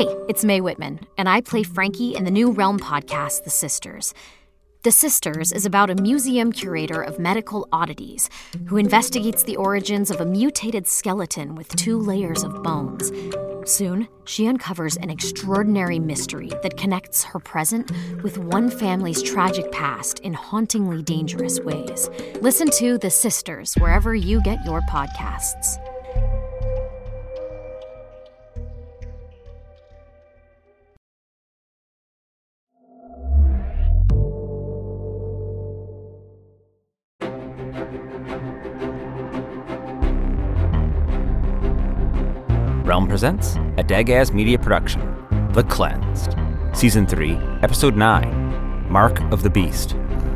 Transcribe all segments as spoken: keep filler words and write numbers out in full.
Hey, it's Mae Whitman, and I play Frankie in the new Realm podcast, The Sisters. The Sisters is about a museum curator of medical oddities who investigates the origins of a mutated skeleton with two layers of bones. Soon, she uncovers an extraordinary mystery that connects her present with one family's tragic past in hauntingly dangerous ways. Listen to The Sisters wherever you get your podcasts. Realm presents a Dagaz Media production, The Cleansed, Season three, Episode nine, Mark of the Beast.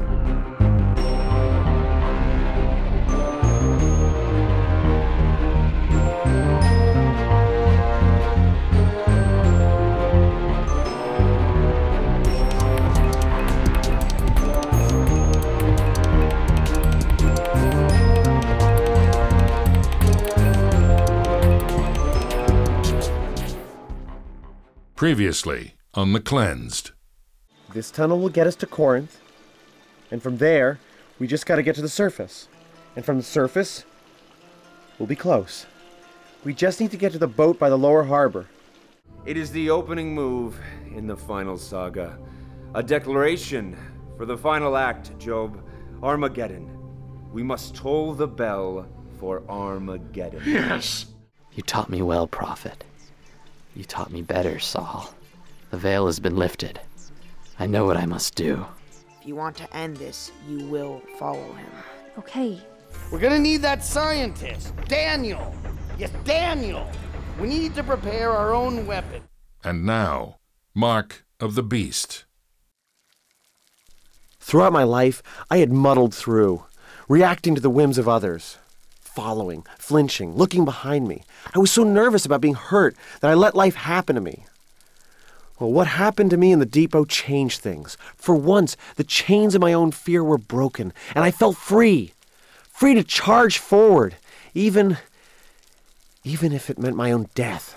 Previously on The Cleansed. This tunnel will get us to Corinth, and from there, we just gotta get to the surface. And from the surface, we'll be close. We just need to get to the boat by the lower harbor. It is the opening move in the final saga. A declaration for the final act, Job. Armageddon. We must toll the bell for Armageddon. Yes! You taught me well, Prophet. You taught me better, Saul. The veil has been lifted. I know what I must do. If you want to end this, you will follow him. Okay. We're gonna need that scientist, Daniel. Yes, Daniel. We need to prepare our own weapon. And now, Mark of the Beast. Throughout my life, I had muddled through, reacting to the whims of others. Following, flinching, looking behind me. I was so nervous about being hurt that I let life happen to me. Well, what happened to me in the depot changed things. For once, the chains of my own fear were broken, and I felt free. Free to charge forward, even, even if it meant my own death.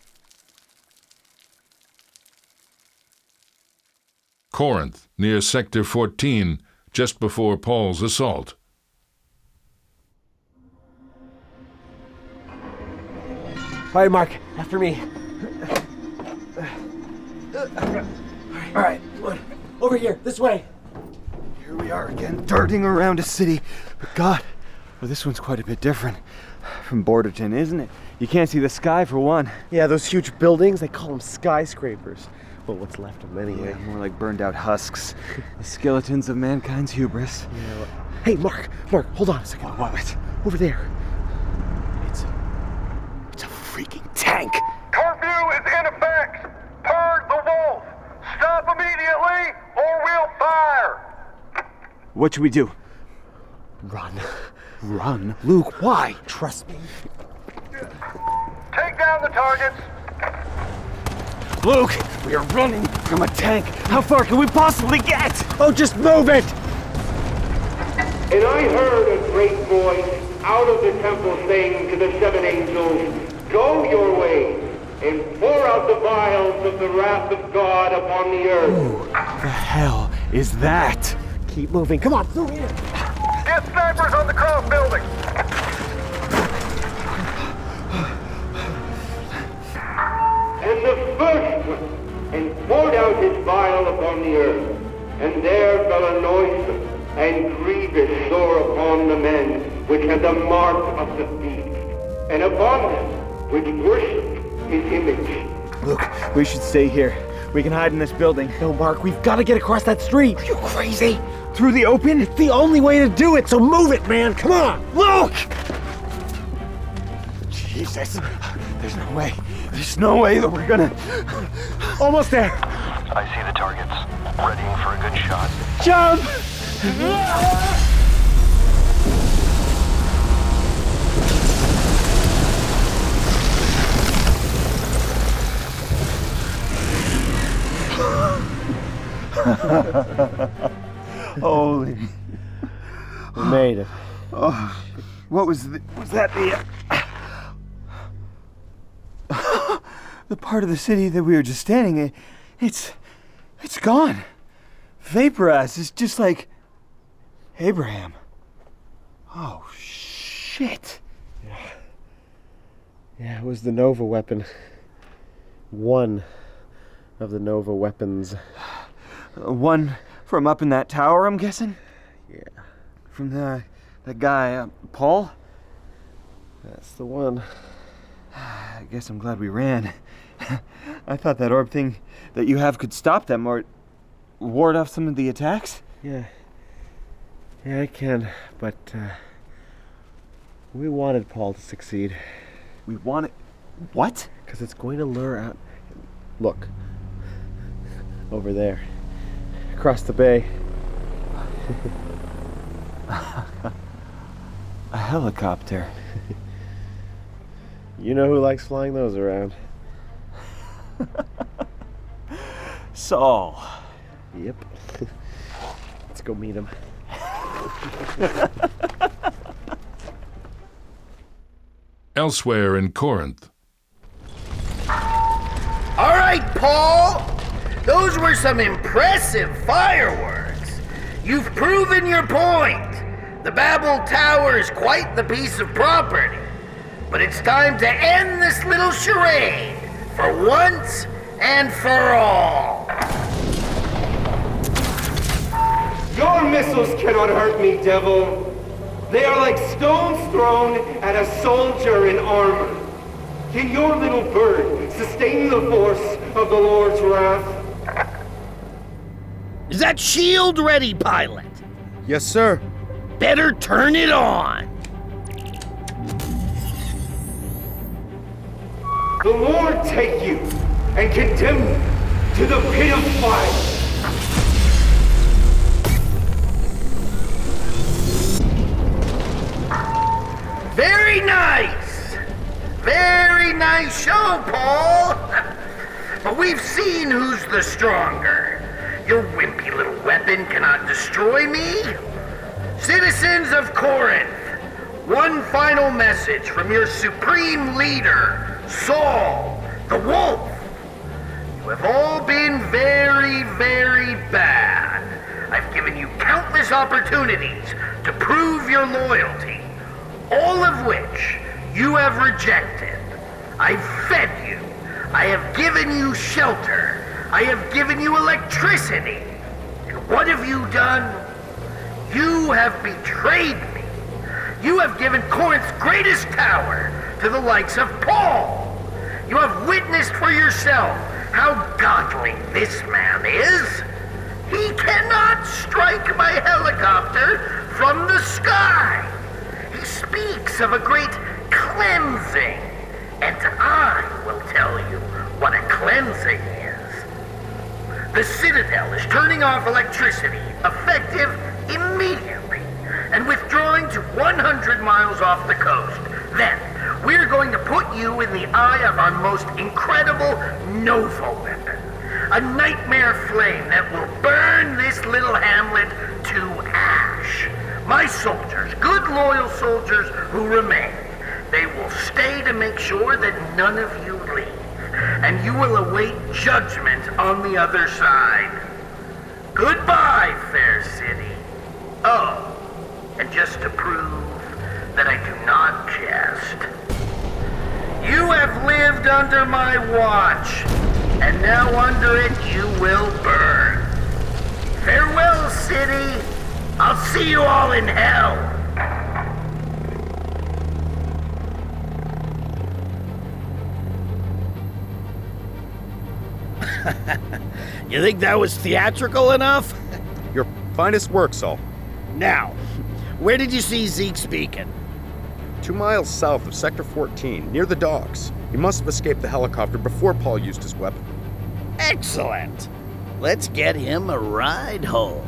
Corinth, near Sector fourteen, just before Paul's assault. All right, Mark, after me. All right, over here, this way. Here we are again, darting around a city. But God, well, this one's quite a bit different from Borderton, isn't it? You can't see the sky for one. Yeah, those huge buildings, they call them skyscrapers. Well, what's left of them anyway. Yeah, more like burned out husks. The skeletons of mankind's hubris. Yeah, well, hey, Mark, Mark, hold on a second. What? what? Over there. It's a, it's a freaking tank. Curfew is in effect. Purge the wolf. Stop immediately or we'll fire. What should we do? Run. Run? Luke, why? Trust me. Take down the targets. Luke, we are running from a tank. How far can we possibly get? Oh, just move it! And I heard a great voice out of the temple saying to the seven angels, go your way and pour out the vials of the wrath of God upon the earth. Ooh, the hell is that? Keep moving. Come on, through here. Get snipers on the cross building. And the first went and poured out his vial upon the earth, and there fell a noisome and grievous sore upon the men which had the mark of the beast, and upon them which worshipped his image. Luke, we should stay here. We can hide in this building. No, Mark, we've got to get across that street. Are you crazy? Through the open? It's the only way to do it, so move it, man. Come on. Luke! Jesus. There's no way. There's no way that we're gonna... Almost there. I see the targets. Readying for a good shot. Jump! Holy. We made it. Oh, what was the, was that the... the part of the city that we were just standing in, it's, it's gone. Vaporized. It's just like Abraham. Oh, shit. Yeah. Yeah, it was the Nova weapon. One of the Nova weapons. Uh, one from up in that tower, I'm guessing? Yeah. From the that guy, uh, Paul? That's the one. I guess I'm glad we ran. I thought that orb thing that you have could stop them or ward off some of the attacks. Yeah. Yeah, I can, but uh, we wanted Paul to succeed. We wanted... What? Because it's going to lure out... Look. Over there. Across the bay. A helicopter. You know who likes flying those around? Saul. Yep. Let's go meet him. Elsewhere in Corinth. All right, Paul. Those were some impressive fireworks. You've proven your point. The Babel Tower is quite the piece of property. But it's time to end this little charade for once and for all. Your missiles cannot hurt me, devil. They are like stones thrown at a soldier in armor. Can your little bird sustain the force of the Lord's wrath? Is that shield ready, pilot? Yes, sir. Better turn it on. The Lord take you and condemn you to the pit of fire. Very nice! Very nice show, Paul! But we've seen who's the stronger. Your wimpy little weapon cannot destroy me. Citizens of Corinth, one final message from your supreme leader, Saul, the Wolf. You have all been very, very bad. I've given you countless opportunities to prove your loyalty, all of which you have rejected. I've fed you. I have given you shelter. I have given you electricity. And what have you done? You have betrayed me. You have given Corinth's greatest tower to the likes of Paul. You have witnessed for yourself how godly this man is. He cannot strike my helicopter from the sky. He speaks of a great cleansing, and I will tell you what a cleansing is. The Citadel is turning off electricity, effective immediately, and withdrawing to one hundred miles off the coast. Then, we're going to put you in the eye of our most incredible Nova weapon. A nightmare flame that will burn this little hamlet to ash. My soldiers, good loyal soldiers who remain, they will stay to make sure that none of you leave. And you will await judgment on the other side. Goodbye, fair city. Oh, and just to prove that I do not jest, you have lived under my watch, and now under it you will burn. Farewell, city. I'll see you all in hell. You think that was theatrical enough? Your finest work, Saul. Now, where did you see Zeke's beacon? Two miles south of Sector fourteen, near the docks. He must have escaped the helicopter before Paul used his weapon. Excellent. Let's get him a ride home.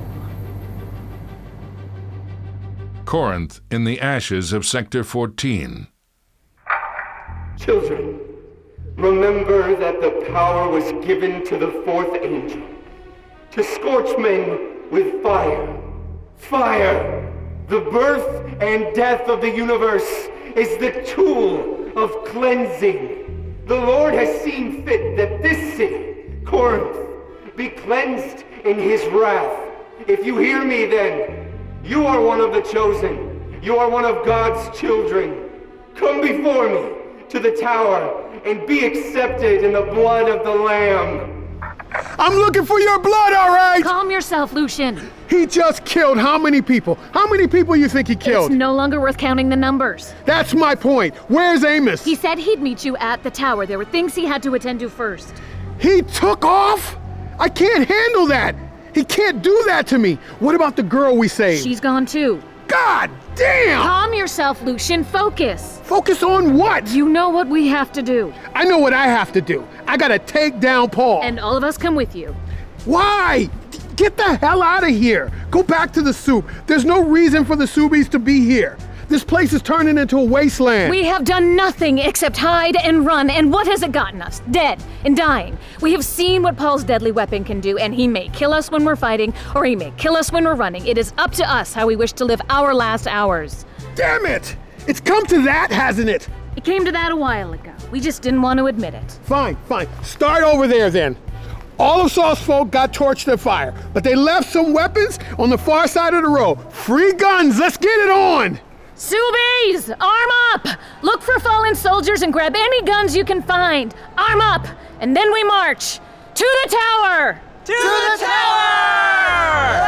Corinth in the ashes of Sector fourteen. Children, remember that the power was given to the fourth angel to scorch men with fire. Fire! The birth and death of the universe is the tool of cleansing. The Lord has seen fit that this city, Corinth, be cleansed in his wrath. If you hear me then, you are one of the chosen. You are one of God's children. Come before me to the tower and be accepted in the blood of the Lamb. I'm looking for your blood, all right? Calm yourself, Lucian. He just killed how many people? How many people you think he killed? It's no longer worth counting the numbers. That's my point. Where's Amos? He said he'd meet you at the tower. There were things he had to attend to first. He took off? I can't handle that. He can't do that to me. What about the girl we saved? She's gone too. God damn! Calm yourself, Lucian. Focus. Focus on what? You know what we have to do. I know what I have to do. I gotta take down Paul. And all of us come with you. Why? Get the hell out of here. Go back to the soup. There's no reason for the Subies to be here. This place is turning into a wasteland. We have done nothing except hide and run, and what has it gotten us? Dead and dying. We have seen what Paul's deadly weapon can do, and he may kill us when we're fighting, or he may kill us when we're running. It is up to us how we wish to live our last hours. Damn it! It's come to that, hasn't it? It came to that a while ago. We just didn't want to admit it. Fine, fine. Start over there then. All of Saul's folk got torched and fire, but they left some weapons on the far side of the road. Free guns, let's get it on! Subies, arm up! Look for fallen soldiers and grab any guns you can find. Arm up, and then we march. To the tower! To, to the, the tower!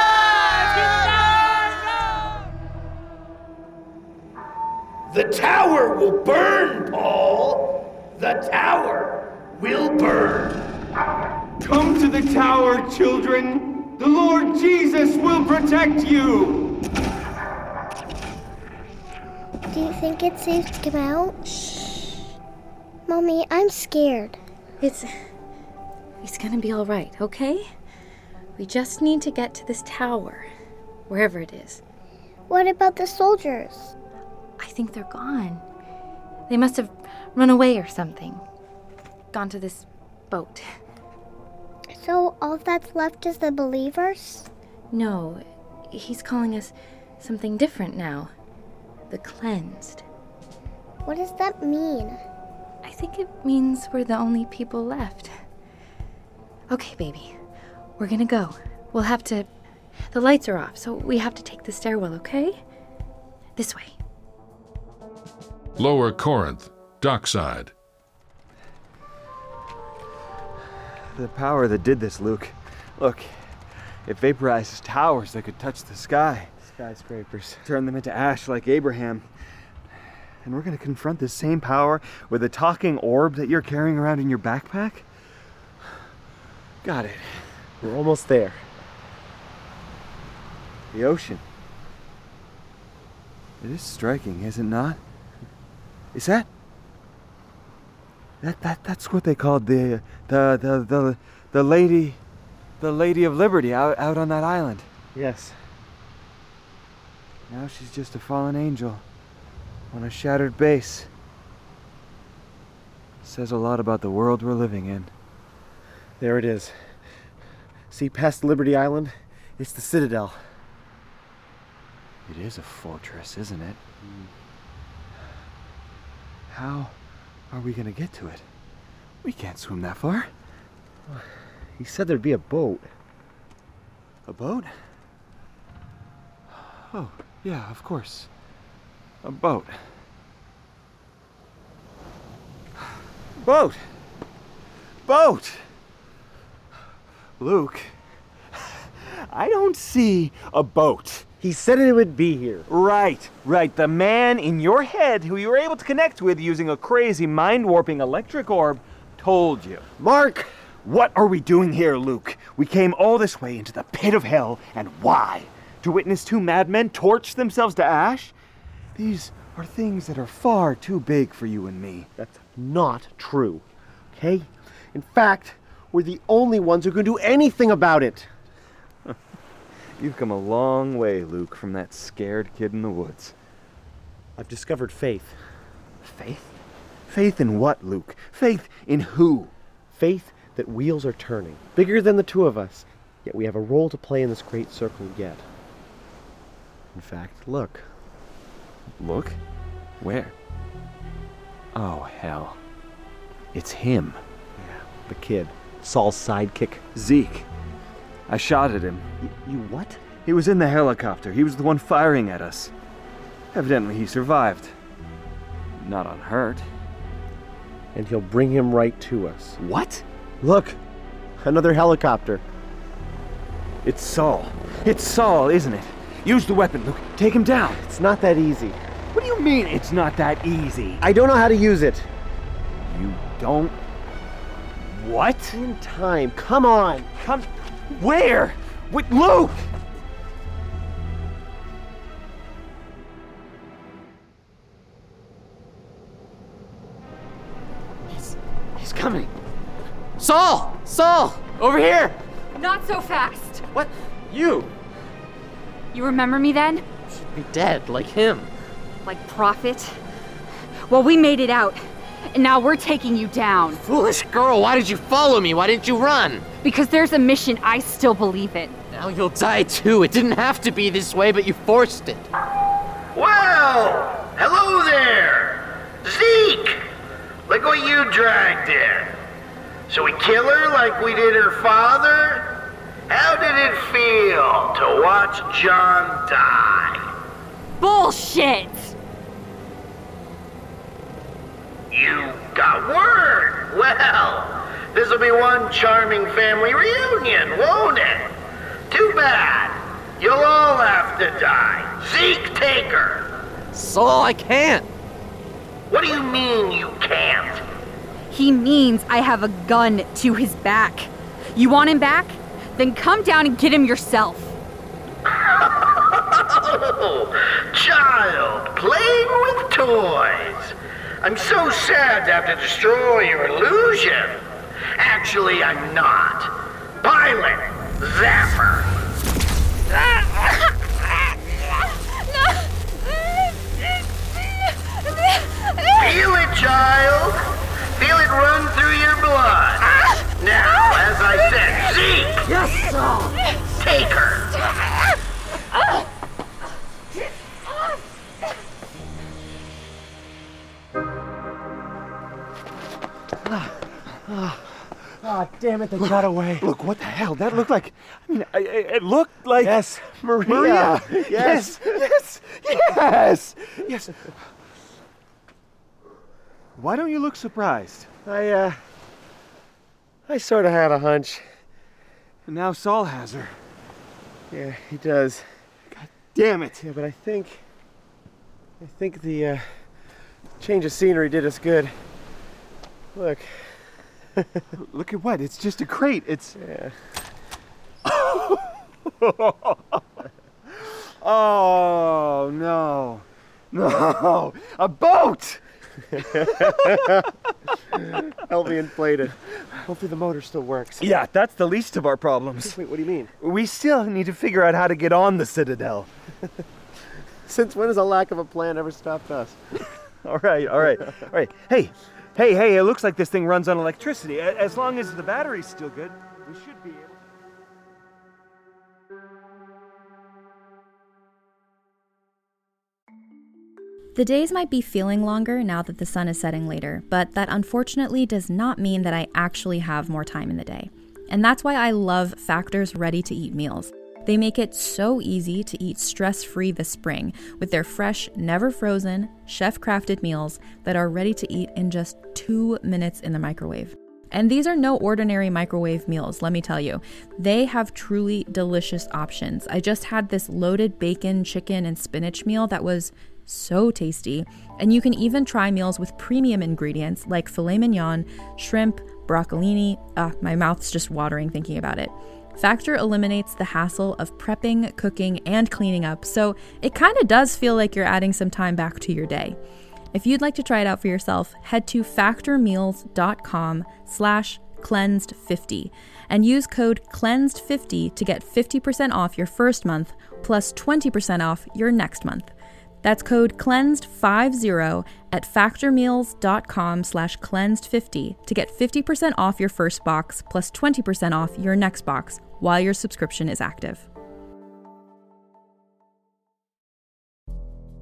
The tower will burn, Paul! The tower will burn! Come to the tower, children! The Lord Jesus will protect you! Do you think it's safe to come out? Shh. Mommy, I'm scared. It's... It's gonna be all right, okay? We just need to get to this tower, wherever it is. What about the soldiers? I think they're gone. They must have run away or something. Gone to this boat. So all that's left is the believers? No, he's calling us something different now. The cleansed. What does that mean? I think it means we're the only people left. Okay, baby. We're gonna go. We'll have to... The lights are off, so we have to take the stairwell, okay? This way. Lower Corinth, dockside. The power that did this, Luke. Look, it vaporizes towers that could touch the sky. Skyscrapers. Turn them into ash like Abraham. And we're gonna confront this same power with a talking orb that you're carrying around in your backpack? Got it. We're almost there. The ocean. It is striking, is it not? Is that... That, that that's what they called the the the the the lady the Lady of Liberty out out on that island. Yes. Now she's just a fallen angel on a shattered base. Says a lot about the world we're living in. There it is. See past Liberty Island? It's the Citadel. It is a fortress, isn't it? Mm. How are we gonna get to it? We can't swim that far. He said there'd be a boat. A boat? Oh, yeah, of course. A boat. Boat! Boat! Luke, I don't see a boat. He said it would be here. Right, right. The man in your head who you were able to connect with using a crazy mind-warping electric orb told you. Mark, what are we doing here, Luke? We came all this way into the pit of hell, and why? To witness two madmen torch themselves to ash? These are things that are far too big for you and me. That's not true, okay? In fact, we're the only ones who can do anything about it. You've come a long way, Luke, from that scared kid in the woods. I've discovered faith. Faith? Faith in what, Luke? Faith in who? Faith that wheels are turning, bigger than the two of us, yet we have a role to play in this great circle yet. In fact, look. Look? Where? Oh, hell. It's him. Yeah, the kid. Saul's sidekick. Zeke. I shot at him. Y- you what? He was in the helicopter. He was the one firing at us. Evidently he survived. Not unhurt. And he'll bring him right to us. What? Look, another helicopter. It's Saul. It's Saul, isn't it? Use the weapon, Luke. Take him down. It's not that easy. What do you mean it's not that easy? I don't know how to use it. You don't? What? In time. Come on. Come. Where? With Luke! He's. He's coming. Saul! Saul! Over here! Not so fast. What? You? You remember me then? Should be dead, like him. Like Prophet? Well, we made it out. And now we're taking you down. Foolish girl, why did you follow me? Why didn't you run? Because there's a mission I still believe in. Now you'll die too. It didn't have to be this way, but you forced it. Well, hello there. Zeke! Look what you dragged in. So we kill her like we did her father? How did it feel to watch John die? Bullshit! You got word. Well, this'll be one charming family reunion, won't it? Too bad. You'll all have to die. Zeke, take her. Saul, I can't. What do you mean you can't? He means I have a gun to his back. You want him back? Then come down and get him yourself. Oh, child, playing with toys. I'm so sad to have to destroy your illusion. Actually, I'm not. Pilot, Zapper. Feel it, child. Feel it run through your blood. Now, as I said, Zeke! Yes, Saul! Take her! Ah, oh, damn it, they look, got away. Look, what the hell? That looked like... I mean, it looked like... Yes, Maria. Maria. Yes. Yes. Yes. Yes. Why don't you look surprised? I, uh... I sort of had a hunch. And now Saul has her. Yeah, he does. God damn it. Yeah, but I think... I think the, uh... change of scenery did us good. Look. Look at what? It's just a crate. It's... Yeah. Oh, no. No. A boat! Help me inflate it. Hopefully the motor still works. Yeah, that's the least of our problems. Wait, what do you mean? We still need to figure out how to get on the Citadel. Since when has a lack of a plan ever stopped us? all right, all right, all right. Hey, hey, hey, it looks like this thing runs on electricity. As long as the battery's still good, we should be able... The days might be feeling longer now that the sun is setting later, but that unfortunately does not mean that I actually have more time in the day. And that's why I love Factor's ready-to-eat meals. They make it so easy to eat stress-free this spring with their fresh, never frozen, chef-crafted meals that are ready to eat in just two minutes in the microwave. And these are no ordinary microwave meals, let me tell you. They have truly delicious options. I just had this loaded bacon, chicken, and spinach meal that was so tasty. And you can even try meals with premium ingredients like filet mignon, shrimp, broccolini. Ah, my mouth's just watering thinking about it. Factor eliminates the hassle of prepping, cooking, and cleaning up, so it kind of does feel like you're adding some time back to your day. If you'd like to try it out for yourself, head to factormeals.com slash cleansed50and use code cleansed fifty to get fifty percent off your first month plus twenty percent off your next month. That's code cleansed fifty at factormeals.com slash cleansed fifty to get fifty percent off your first box plus twenty percent off your next box while your subscription is active.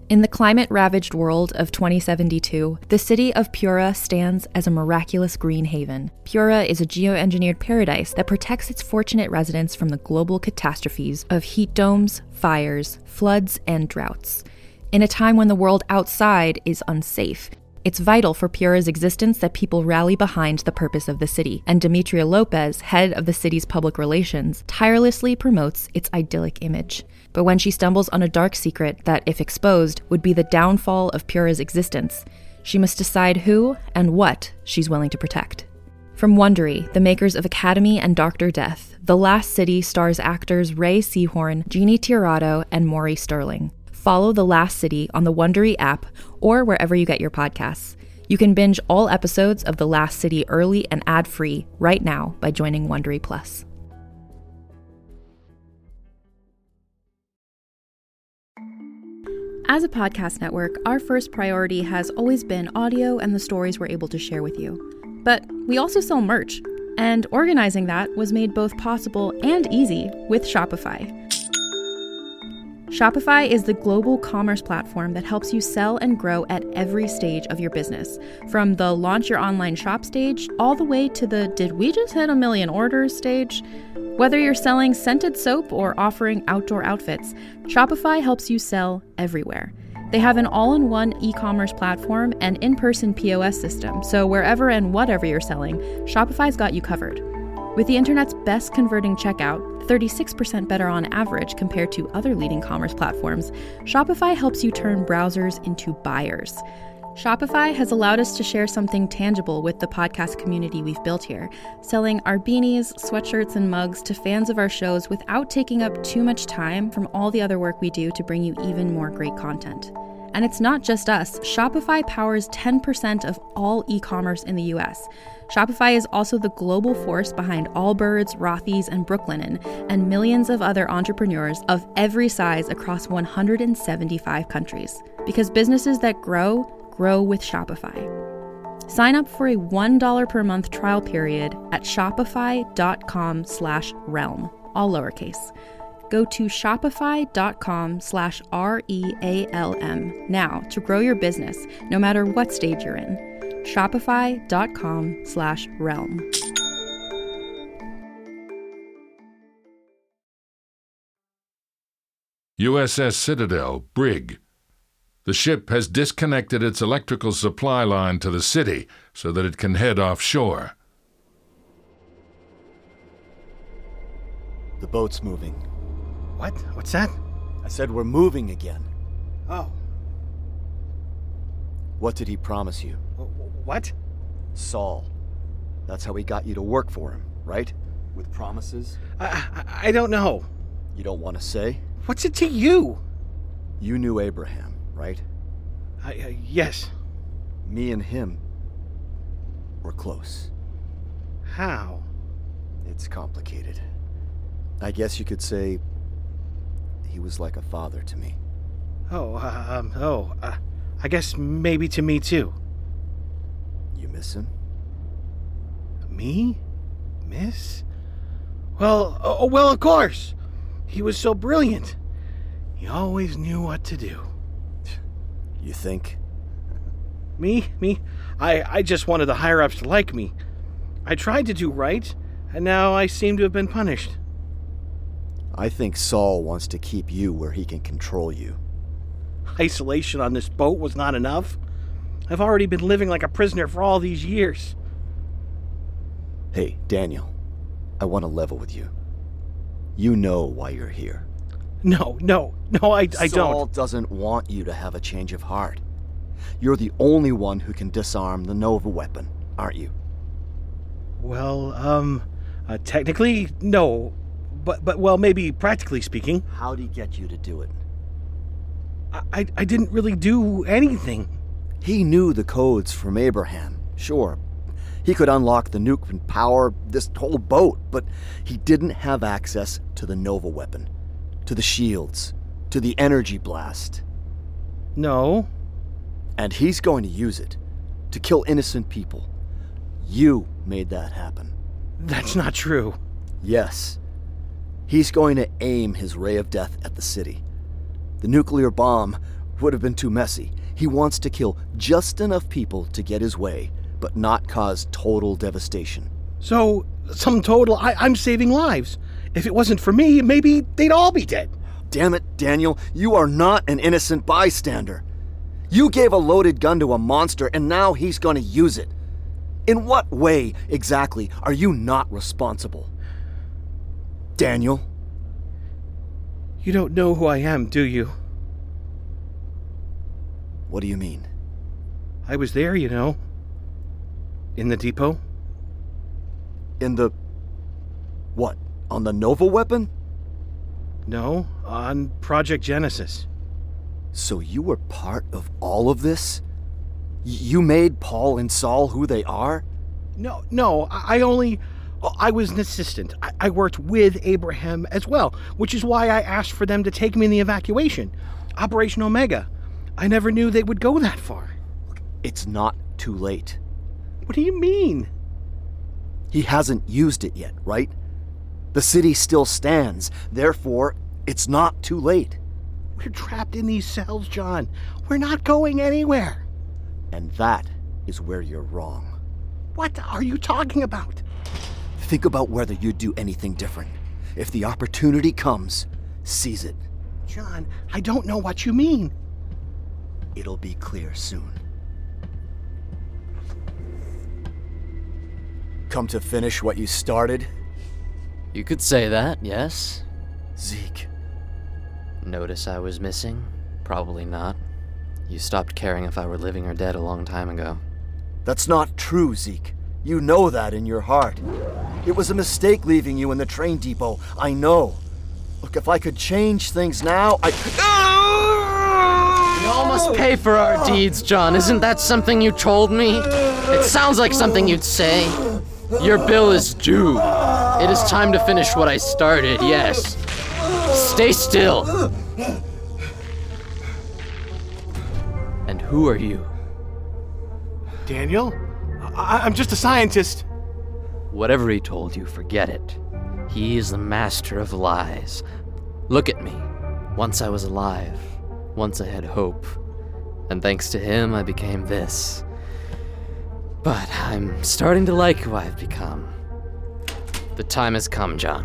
In the climate-ravaged world of twenty seventy-two, the city of Pura stands as a miraculous green haven. Pura is a geoengineered paradise that protects its fortunate residents from the global catastrophes of heat domes, fires, floods, and droughts. In a time when the world outside is unsafe, it's vital for Pura's existence that people rally behind the purpose of the city, and Demetria Lopez, head of the city's public relations, tirelessly promotes its idyllic image. But when she stumbles on a dark secret that, if exposed, would be the downfall of Pura's existence, she must decide who and what she's willing to protect. From Wondery, the makers of Academy and Doctor Death, The Last City stars actors Ray Seahorn, Jeannie Tirado, and Maury Sterling. Follow The Last City on the Wondery app or wherever you get your podcasts. You can binge all episodes of The Last City early and ad-free right now by joining Wondery Plus. As a podcast network, our first priority has always been audio and the stories we're able to share with you. But we also sell merch, and organizing that was made both possible and easy with Shopify. Shopify is the global commerce platform that helps you sell and grow at every stage of your business, from the launch your online shop stage all the way to the did we just hit a million orders stage. Whether you're selling scented soap or offering outdoor outfits, Shopify helps you sell everywhere. They have an all-in-one e-commerce platform and in-person P O S system, so wherever and whatever you're selling, Shopify's got you covered. With the internet's best converting checkout, thirty-six percent better on average compared to other leading commerce platforms, Shopify helps you turn browsers into buyers. Shopify has allowed us to share something tangible with the podcast community we've built here, selling our beanies, sweatshirts, and mugs to fans of our shows without taking up too much time from all the other work we do to bring you even more great content. And it's not just us. Shopify powers ten percent of all e-commerce in the U S. Shopify is also the global force behind Allbirds, Rothy's, and Brooklinen, and millions of other entrepreneurs of every size across one hundred seventy-five countries. Because businesses that grow, grow with Shopify. Sign up for a one dollar per month trial period at shopify.com slash realm, all lowercase. Go to shopify.com slash R-E-A-L-M now to grow your business, no matter what stage you're in. Shopify.com slash realm. U S S Citadel, Brig. The ship has disconnected its electrical supply line to the city so that it can head offshore. The boat's moving. What? What's that? I said we're moving again. Oh. What did he promise you? What? Saul. That's how he got you to work for him, right? With promises? I, I, I don't know. You don't want to say? What's it to you? You knew Abraham, right? I, uh, yes. Me and him were close. How? It's complicated. I guess you could say he was like a father to me. Oh, uh, um, oh, uh, I guess maybe to me too. You miss him? Me? Miss? Well, oh, well, of course. He was so brilliant. He always knew what to do. You think? Me? Me? I, I just wanted the higher-ups to like me. I tried to do right, and now I seem to have been punished. I think Saul wants to keep you where he can control you. Isolation on this boat was not enough. I've already been living like a prisoner for all these years. Hey, Daniel, I want to level with you. You know why you're here. No, no, no, I, I don't. Saul doesn't want you to have a change of heart. You're the only one who can disarm the Nova weapon, aren't you? Well, um, uh, technically, no. But, but, well, maybe practically speaking. How'd he get you to do it? I, I, I didn't really do anything. He knew the codes from Abraham, sure. He could unlock the nuke and power this whole boat, but he didn't have access to the Nova weapon, to the shields, to the energy blast. No. And he's going to use it to kill innocent people. You made that happen. That's not true. Yes. He's going to aim his ray of death at the city. The nuclear bomb Would have been too messy. He wants to kill just enough people to get his way, but not cause total devastation. So, sum total, I- I'm saving lives. If it wasn't for me, maybe they'd all be dead. Damn it, Daniel, you are not an innocent bystander. You gave a loaded gun to a monster and now he's gonna use it. In what way, exactly, are you not responsible? Daniel? You don't know who I am, do you? What do you mean? I was there, you know. In the depot. In the... what? On the Nova weapon? No, on Project Genesis. So you were part of all of this? Y- you made Paul and Saul who they are? No, no, I I only... I was an assistant. I, I worked with Abraham as well, which is why I asked for them to take me in the evacuation. Operation Omega. I never knew they would go that far. It's not too late. What do you mean? He hasn't used it yet, right? The city still stands, therefore, it's not too late. We're trapped in these cells, John. We're not going anywhere. And that is where you're wrong. What are you talking about? Think about whether you'd do anything different. If the opportunity comes, seize it. John, I don't know what you mean. It'll be clear soon. Come to finish what you started? You could say that, yes. Zeke. Notice I was missing? Probably not. You stopped caring if I were living or dead a long time ago. That's not true, Zeke. You know that in your heart. It was a mistake leaving you in the train depot, I know. Look, if I could change things now, I... We all must pay for our deeds, John. Isn't that something you told me? It sounds like something you'd say. Your bill is due. It is time to finish what I started, yes. Stay still. And who are you? Daniel? I- I'm just a scientist. Whatever he told you, forget it. He is the master of lies. Look at me. Once I was alive. Once I had hope. And thanks to him, I became this. But I'm starting to like who I've become. The time has come, John.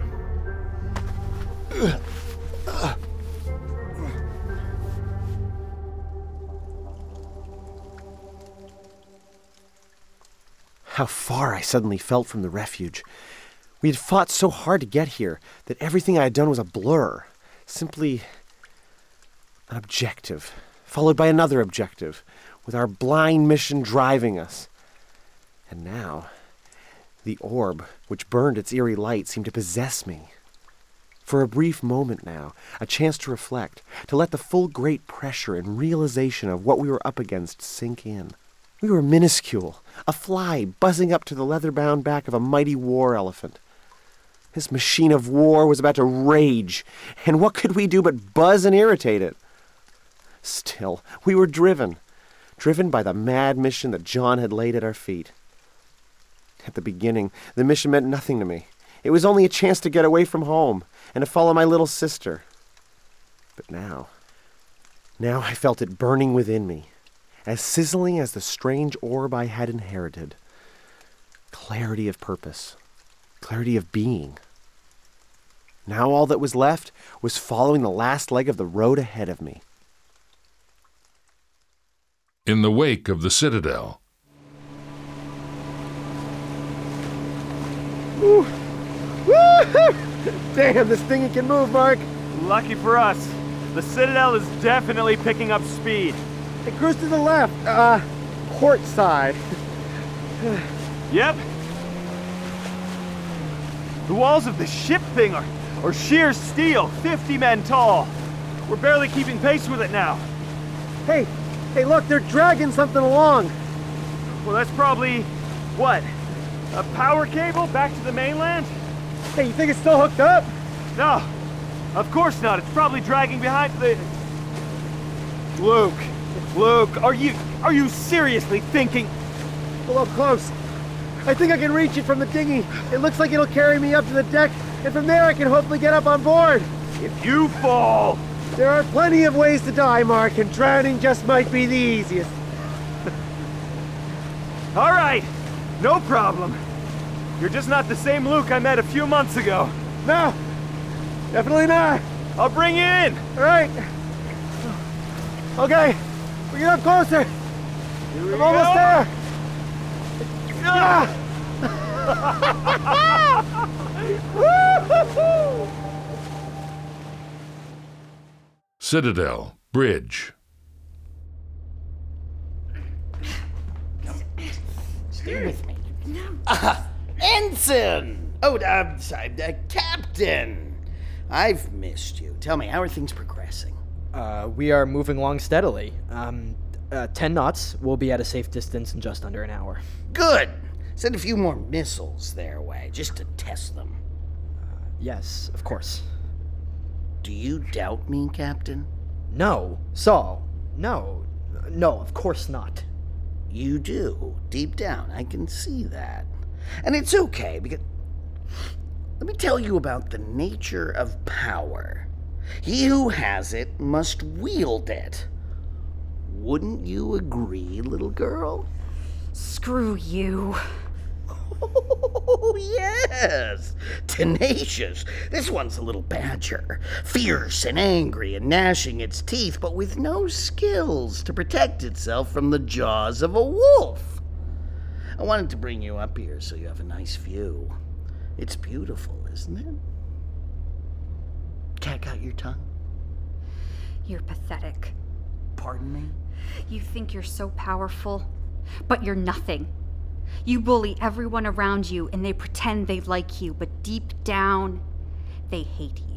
How far I suddenly felt from the refuge. We had fought so hard to get here that everything I had done was a blur. Simply an objective, followed by another objective, with our blind mission driving us. And now, the orb, which burned its eerie light, seemed to possess me. For a brief moment now, a chance to reflect, to let the full great pressure and realization of what we were up against sink in. We were minuscule, a fly buzzing up to the leather-bound back of a mighty war elephant. This machine of war was about to rage, and what could we do but buzz and irritate it? Still, we were driven, driven by the mad mission that John had laid at our feet. At the beginning, the mission meant nothing to me. It was only a chance to get away from home and to follow my little sister. But now, now I felt it burning within me, as sizzling as the strange orb I had inherited. Clarity of purpose, clarity of being. Now all that was left was following the last leg of the road ahead of me. In the wake of the Citadel. Woo! Woo! Damn, this thing can move, Mark. Lucky for us. The Citadel is definitely picking up speed. Hey, cruise to the left. Uh, port side. Yep. The walls of the ship thing are, are sheer steel, fifty men tall. We're barely keeping pace with it now. Hey, hey, look, they're dragging something along. Well, that's probably, what, a power cable back to the mainland? Hey, you think it's still hooked up? No, of course not. It's probably dragging behind the... Luke, Luke, are you, are you seriously thinking? Well, up close. I think I can reach it from the dinghy. It looks like it'll carry me up to the deck, and from there I can hopefully get up on board. If you fall, There are plenty of ways to die, Mark, and drowning just might be the easiest. All right, no problem. You're just not the same Luke I met a few months ago. No, definitely not. I'll bring you in. All right. Okay, bring it up closer. I'm almost go. there. Ah! Citadel, Bridge. Stay with me. Uh, Ensign! Oh, uh, sorry, uh, Captain! I've missed you. Tell me, how are things progressing? Uh, we are moving along steadily. Um, uh, ten knots. We'll be at a safe distance in just under an hour. Good! Send a few more missiles their way, just to test them. Uh, yes, of course. Do you doubt me, Captain? No. Saul. No. No, of course not. You do. Deep down, I can see that. And it's okay, because... Let me tell you about the nature of power. He who has it must wield it. Wouldn't you agree, little girl? Screw you. Oh, yes! Tenacious. This one's a little badger. Fierce and angry and gnashing its teeth, but with no skills to protect itself from the jaws of a wolf. I wanted to bring you up here so you have a nice view. It's beautiful, isn't it? Cat got your tongue? You're pathetic. Pardon me? You think you're so powerful, but you're nothing. You bully everyone around you and they pretend they like you, but deep down, they hate you.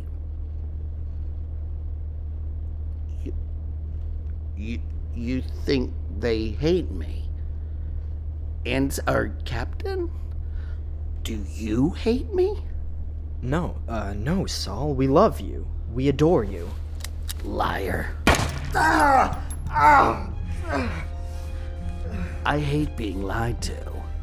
You, you, you think they hate me? And our captain? Do you hate me? No, uh, no, Saul. We love you. We adore you. Liar. Ah! Ah! I hate being lied to.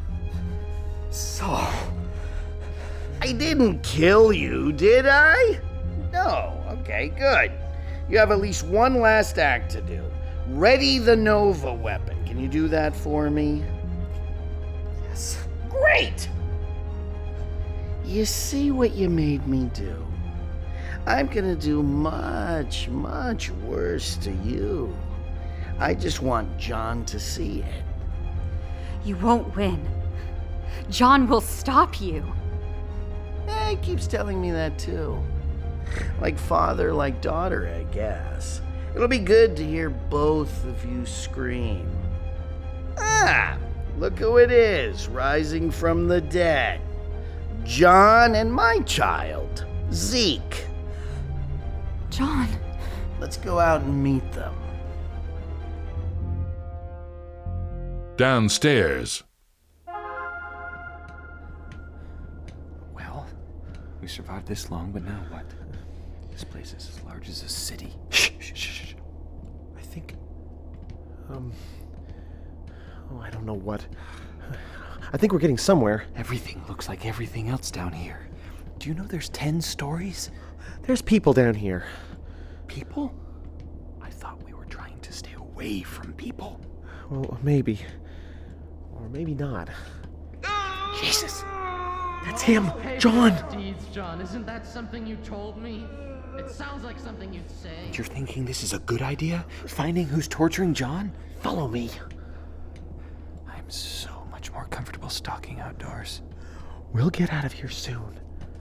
Saul. I didn't kill you, did I? No. Okay, good. You have at least one last act to do. Ready the Nova weapon. Can you do that for me? Yes. Great! You see what you made me do? I'm gonna do much, much worse to you. I just want John to see it. You won't win. John will stop you. Eh, he keeps telling me that too. Like father, like daughter, I guess. It'll be good to hear both of you scream. Ah, look who it is, rising from the dead. John and my child, Zeke. John. Let's go out and meet them. Downstairs. Well, we survived this long, but now what? This place is as large as a city. Shh, shh, shh, shh. I think... Um... Oh, I don't know what... I think we're getting somewhere. Everything looks like everything else down here. Do you know there's ten stories? There's people down here. People? I thought we were trying to stay away from people. Well, maybe. Or maybe not. Jesus! That's him! John! Deeds, John. Isn't that something you told me? It sounds like something you'd say. You're thinking this is a good idea? Finding who's torturing John? Follow me. I'm so much more comfortable stalking outdoors. We'll get out of here soon.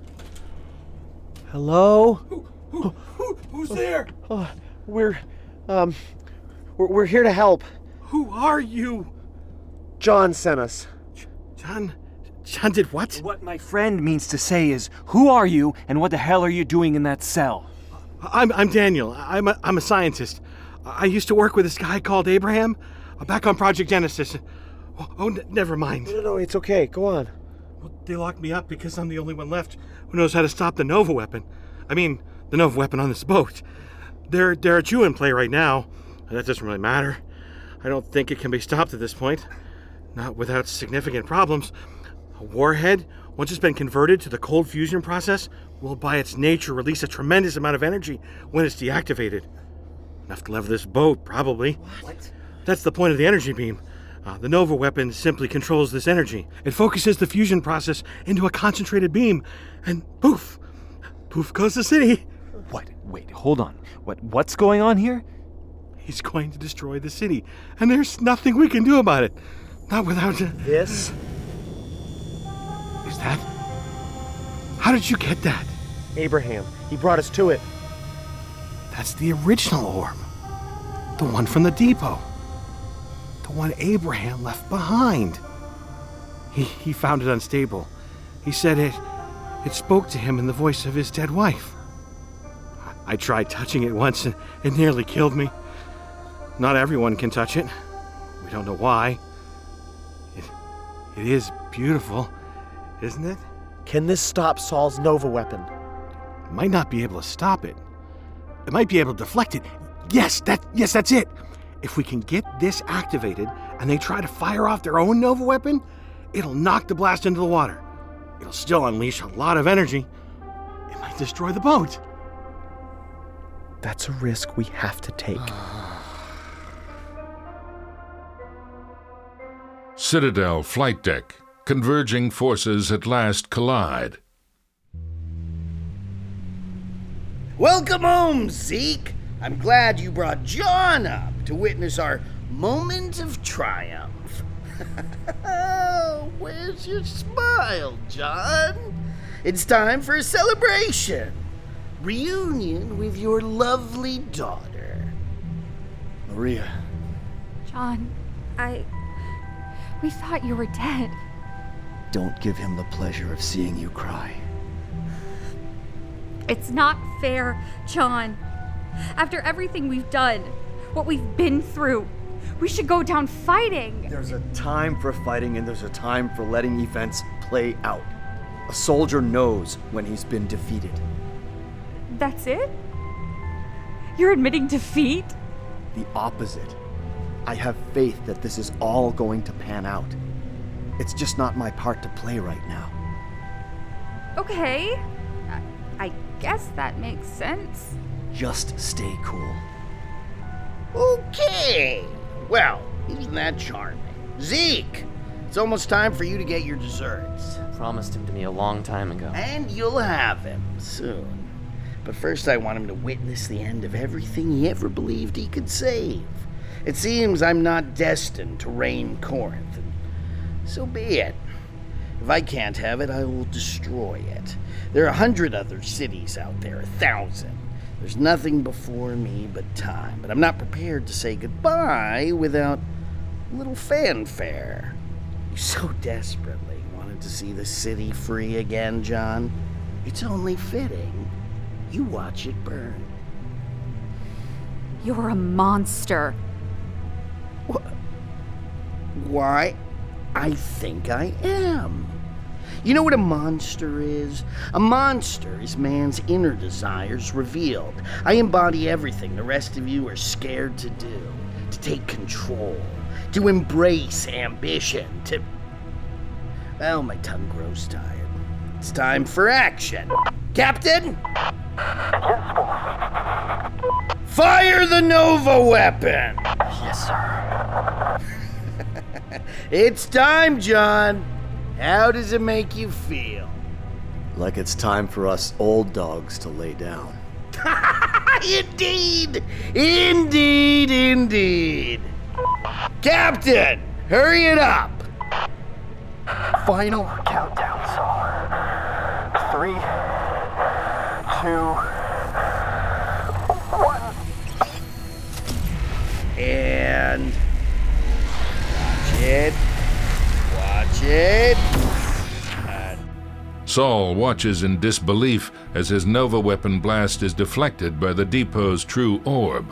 Hello? Who, who, who, who's there? Oh, we're, um, we're, we're here to help. Who are you? John sent us. John? John did what? What my friend means to say is, who are you and what the hell are you doing in that cell? I'm, I'm Daniel. I'm a, I'm a scientist. I used to work with this guy called Abraham, back on Project Genesis. Oh, oh n- never mind. No, no, it's okay. Go on. Well, they locked me up because I'm the only one left who knows how to stop the Nova weapon. I mean, the Nova weapon on this boat. There, there are two in play right now. That doesn't really matter. I don't think it can be stopped at this point. Not without significant problems. A warhead, once it's been converted to the cold fusion process, will by its nature release a tremendous amount of energy when it's deactivated. Enough to level this boat, probably. What? That's the point of the energy beam. Uh, the Nova weapon simply controls this energy. It focuses the fusion process into a concentrated beam, and poof! Poof goes the city. What? Wait, hold on. What? What's going on here? He's going to destroy the city, and there's nothing we can do about it. Not without... Uh, this? Is that... How did you get that? Abraham. He brought us to it. That's the original orb. The one from the depot. The one Abraham left behind. He, he found it unstable. He said it, it spoke to him in the voice of his dead wife. I, I tried touching it once and it nearly killed me. Not everyone can touch it. We don't know why. It, it is beautiful, isn't it? Can this stop Saul's Nova weapon? It might not be able to stop it. It might be able to deflect it. Yes, that yes, that's it. If we can get this activated and they try to fire off their own Nova weapon, it'll knock the blast into the water. It'll still unleash a lot of energy. It might destroy the boat. That's a risk we have to take. Citadel flight deck. Converging forces at last collide. Welcome home, Zeke. I'm glad you brought John up to witness our moment of triumph. Where's your smile, John? It's time for a celebration. Reunion with your lovely daughter. Maria. John, I... We thought you were dead. Don't give him the pleasure of seeing you cry. It's not fair, John. After everything we've done, what we've been through, we should go down fighting. There's a time for fighting and there's a time for letting events play out. A soldier knows when he's been defeated. That's it? You're admitting defeat? The opposite. I have faith that this is all going to pan out. It's just not my part to play right now. Okay. I, I guess that makes sense. Just stay cool. Okay. Well, isn't that charming? Zeke, it's almost time for you to get your desserts. Promised him to me a long time ago. And you'll have him soon. But first I want him to witness the end of everything he ever believed he could save. It seems I'm not destined to reign Corinth, and so be it. If I can't have it, I will destroy it. There are a hundred other cities out there, a thousand. There's nothing before me but time, but I'm not prepared to say goodbye without a little fanfare. You so desperately wanted to see the city free again, John. It's only fitting you watch it burn. You're a monster. What? Why? I think I am. You know what a monster is? A monster is man's inner desires revealed. I embody everything the rest of you are scared to do. To take control. To embrace ambition. To... Well, my tongue grows tired. It's time for action. Captain? Fire the Nova weapon! Yes, sir. It's time, John. How does it make you feel? Like it's time for us old dogs to lay down. Indeed! Indeed, indeed! Captain, hurry it up! Final countdown, Saul. Three, two, one. And... Watch it. Watch it. Uh, Saul watches in disbelief as his Nova weapon blast is deflected by the depot's true orb.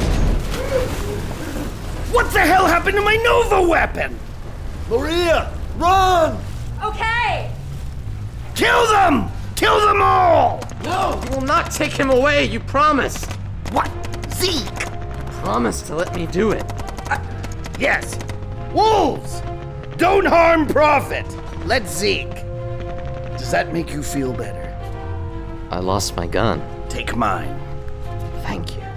What the hell happened to my Nova weapon? Maria, run! Okay! Kill them! Kill them all! No! You will not take him away, you promised! What? Zeke! You promised to let me do it. Uh, yes. Wolves! Don't harm Prophet! let Zeke. Does that make you feel better? I lost my gun. Take mine. Thank you.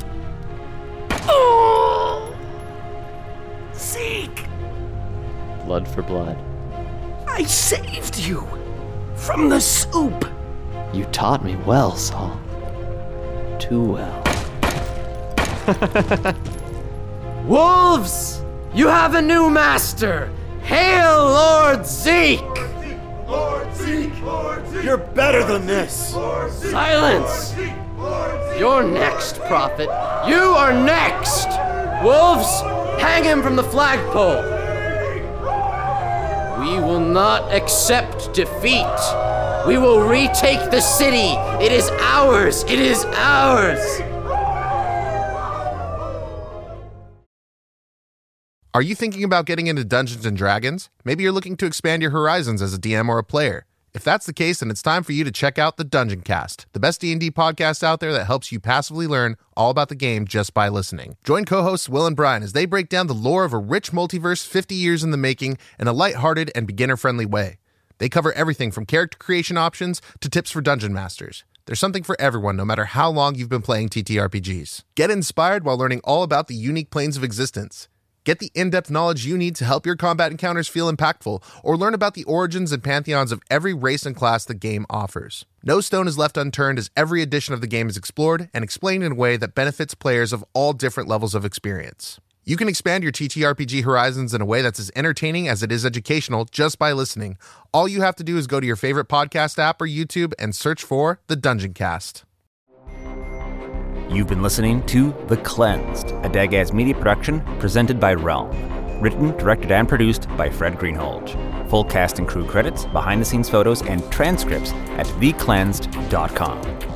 Oh! Zeke! Blood for blood. I saved you from the soup. You taught me well, Saul. Too well. Wolves! You have a new master! Hail Lord Zeke! Lord Zeke! Lord Zeke! You're better than this! Silence! You're next, prophet. You are next! Wolves, hang him from the flagpole! We will not accept defeat. We will retake the city. It is ours. It is ours. Are you thinking about getting into Dungeons and Dragons? Maybe you're looking to expand your horizons as a D M or a player. If that's the case, then it's time for you to check out the Dungeon Cast, the best D and D podcast out there that helps you passively learn all about the game just by listening. Join co-hosts Will and Brian as they break down the lore of a rich multiverse fifty years in the making in a lighthearted and beginner-friendly way. They cover everything from character creation options to tips for dungeon masters. There's something for everyone, no matter how long you've been playing T T R P Gs. Get inspired while learning all about the unique planes of existence. Get the in-depth knowledge you need to help your combat encounters feel impactful, or learn about the origins and pantheons of every race and class the game offers. No stone is left unturned as every edition of the game is explored and explained in a way that benefits players of all different levels of experience. You can expand your T T R P G horizons in a way that's as entertaining as it is educational just by listening. All you have to do is go to your favorite podcast app or YouTube and search for The Dungeon Cast. You've been listening to The Cleansed, a Dagaz media production presented by Realm. Written, directed, and produced by Fred Greenhalgh. Full cast and crew credits, behind-the-scenes photos, and transcripts at the cleansed dot com.